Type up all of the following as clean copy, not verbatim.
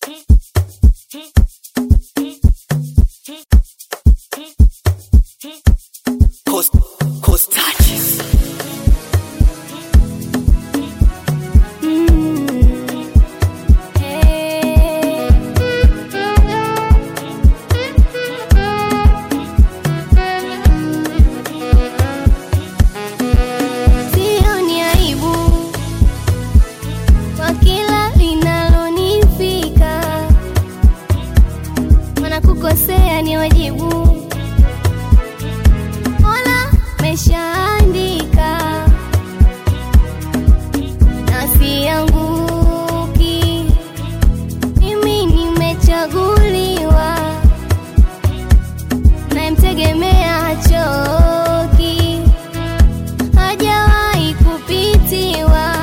Coast touches. Sioni aibu kwa kila linalonifika, maana kukosea ni wajibu. Meshaandika na sianguki, mimi nimechaguliwa, nayemtegemea hachoki, hajawahi kupitiwa.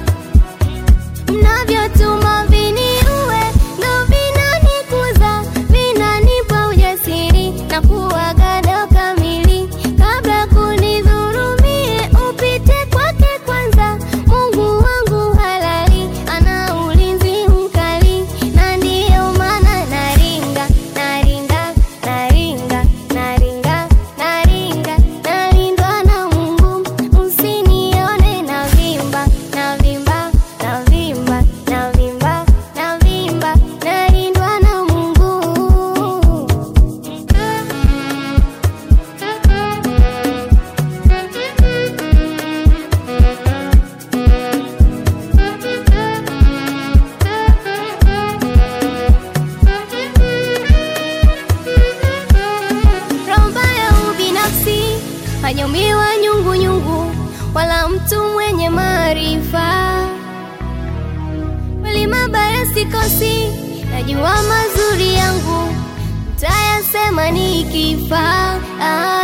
Mnavyotuma viniue ndo vinanikuza, vinanipa ujasiri na kuwa gado kamili. Kabla kunidhurumie upite kwake kwanza. Mungu wangu halali ana ulinzi mkali, na ndiyo maana naringa, naringa, naringa, naringa, naringa, nalindwa na Mungu. Usinione navimba, navimba, navimba, navimba, navimba, nalindwa na Mungu. Romba ya ubinafsi hanyumiwa nyungu nyungu, wala mtu mwenye maarifa. Wali mabaya sikosi, najua mazuri yangu tayasema nikifa.